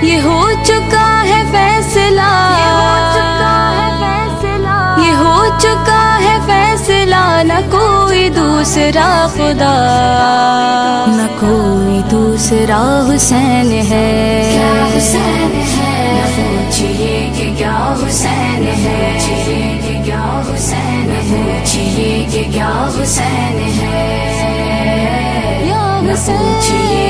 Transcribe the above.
ये हो चुका है फैसला, ये हो चुका है फैसला, न कोई दूसरा खुदा, न कोई दूसरा हुसैन है। क्या हुसैन है, न पूछिए कि क्या हुसैन है, कि क्या हुसैन है, पूछिए कि क्या हुसैन है, या हुसैन।